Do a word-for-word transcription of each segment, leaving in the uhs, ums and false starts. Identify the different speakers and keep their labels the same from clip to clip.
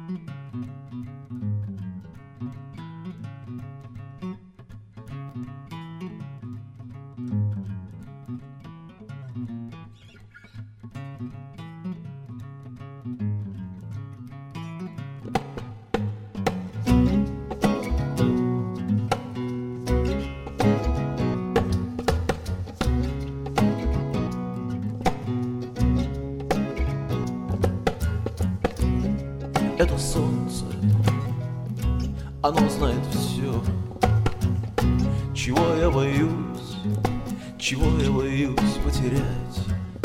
Speaker 1: Это солнце, оно знает все, чего я боюсь, чего я боюсь потерять.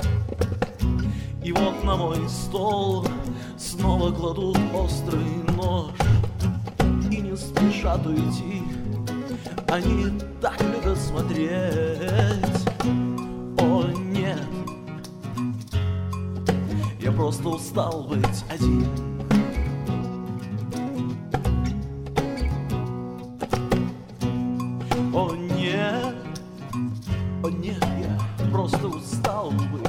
Speaker 1: И вот на мой стол снова кладут острый нож и не спешат уйти, они так любят смотреть. О нет, я просто устал быть один. О нет, о нет, я просто устал быть.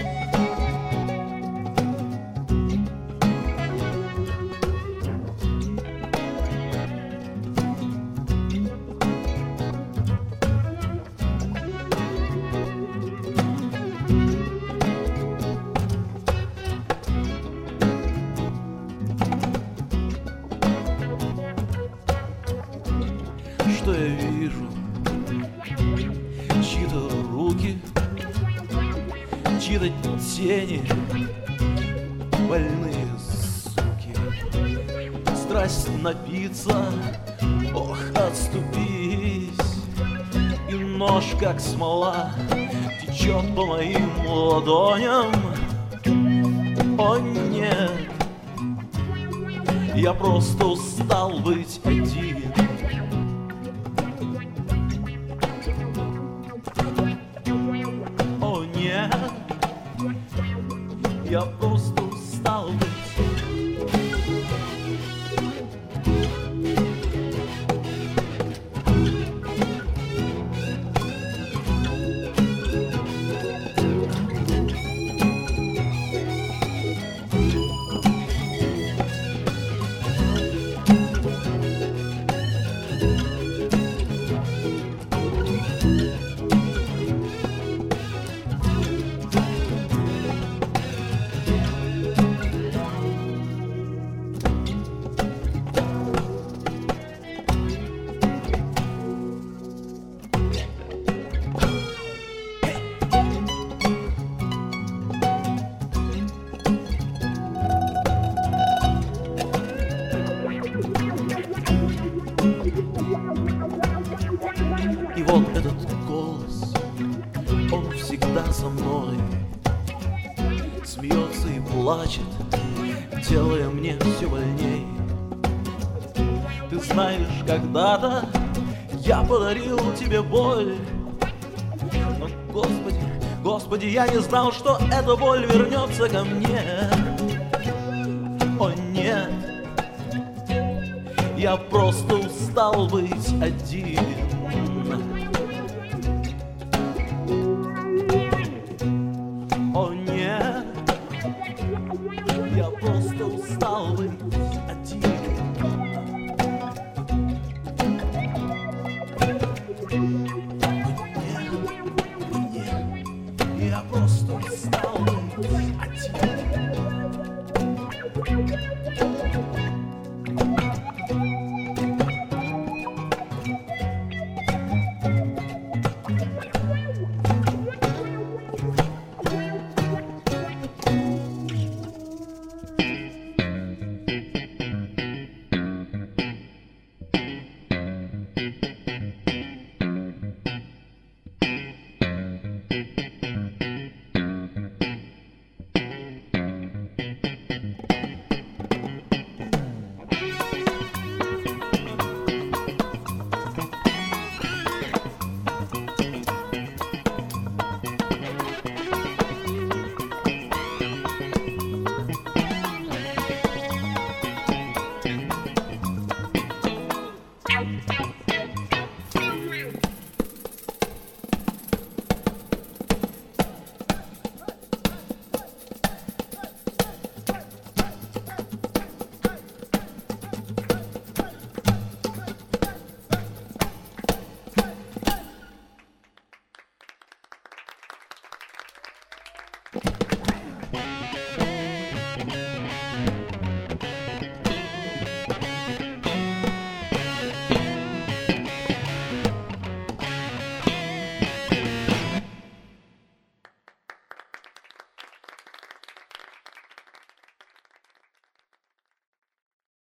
Speaker 1: Что я вижу? Чьи-то руки, чьи-то тени, больные суки. Страсть напиться, ох, отступись. И нож, как смола, течет по моим ладоням. О нет, я просто устал быть один. О нет, я просто устал быть. И вот этот голос, он всегда со мной, смеется и плачет, делая мне все больней. Ты знаешь, когда-то я подарил тебе боль, но, Господи, Господи, я не знал, что эта боль вернется ко мне. О нет, я просто устал быть один. О нет, я просто устал быть один.